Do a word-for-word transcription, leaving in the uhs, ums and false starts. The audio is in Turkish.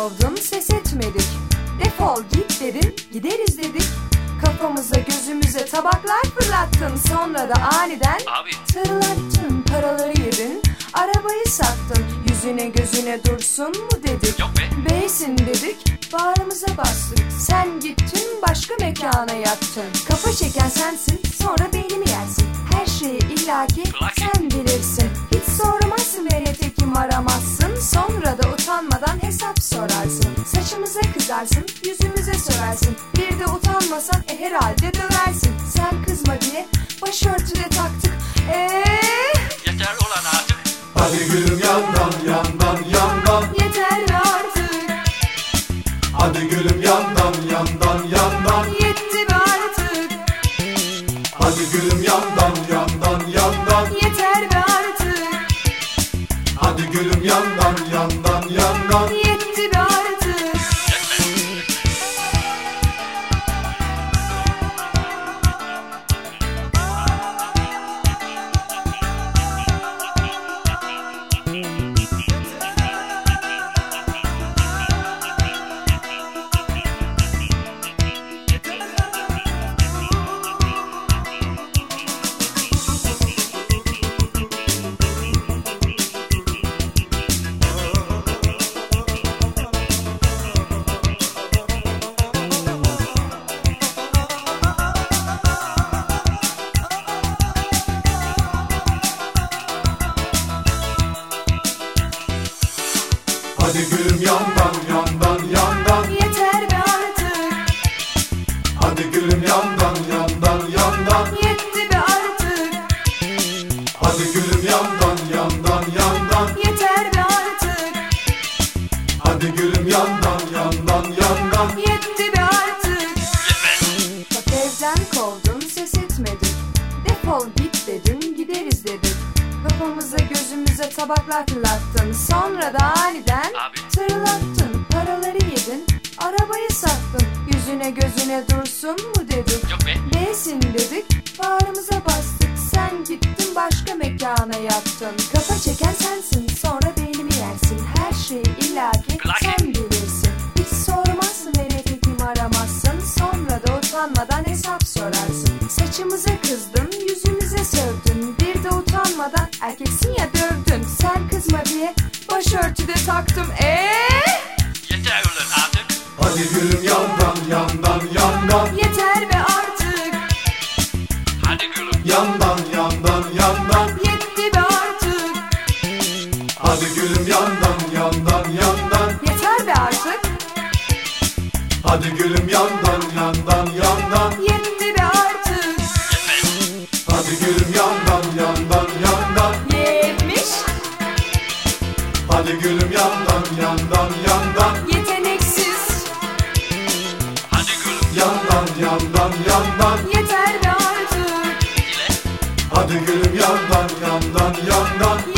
kovdun, ses etmedik. Defol git dedin, gideriz dedik. Kafamıza gözümüze tabaklar fırlattın. Sonra da aniden Abi. tırlattın, paraları yedin. Arabayı sattın, yüzüne gözüne dursun mu dedik. Yok be. Beysin dedik, bağrımıza bastık. Sen gittin başka mekana yattın. Kafa çeken sensin, sonra beynimi yersin. Her şeyi illaki sen bilirsin. Hiç sormazsın ve nitekim aramazsın. Sonra da utanmadan hesap sorarsın. Saçımıza kızarsın, yüzümüze sörersin. Bir de utanmasan e herhalde döversin. Sen kızma diye başörtüde taktık. Eee Yeter ulan artık. Hadi gülüm yandan yandan yandan. yeter artık. Hadi gülüm yandan yandan yandan. Yetti be artık. Hadi gülüm yandan yandan yandan. Yeter be artık. Hadi gülüm yandan yandan yandan. Yetti be artık. Hadi gülüm yandan yandan yandan. Yeter be artık. Hadi gülüm yandan yandan yandan. Yetti be artık. Hadi gülüm yandan yandan yandan. Yeter be artık. Hadi gülüm yandan yandan yandan. Yetti be artık. Bak evden kovdun, ses etmedik. Defol git dedin, gideriz dedik. Kafamıza gözümüze tabaklar fırlattın. Sonra da aniden Abi. tırlattın, paraları yedin. Arabayı sattın, yüzüne gözüne dursun mu dedik. Yok be. Neysin dedik, bağrımıza bastık. Sen gittin başka mekana yattın. Kafa çeken sensin, sonra beynimi yersin. Her şeyi illaki Klaki. sen bilirsin. Hiç sormazsın ve nitekim aramazsın. Sonra da utanmadan hesap sorarsın. Saçımıza kızdın, yüzümüze sövdün. Bir de utanmadan erkeksin ya dövdün. Sen kızma diye başörtüde taktım. Eee Yeter ulan artık. Hadi gülüm yandan yandan yandan. yeter be artık. Hadi gülüm. Yandan yandan yandan. Yetti be artık. Hadi gülüm yandan yandan yandan. Yeter be artık. Hadi gülüm yandan yandan yandan. Yetti be artık. Hadi gülüm yandan yandan yandan. Yetmiş. Hadi gülüm yandan yandan yandan. Yeteneksiz. Hadi gülüm. Yandan yandan yandan. Yeter be artık. Dile. Hadi gülüm yandan yandan yandan.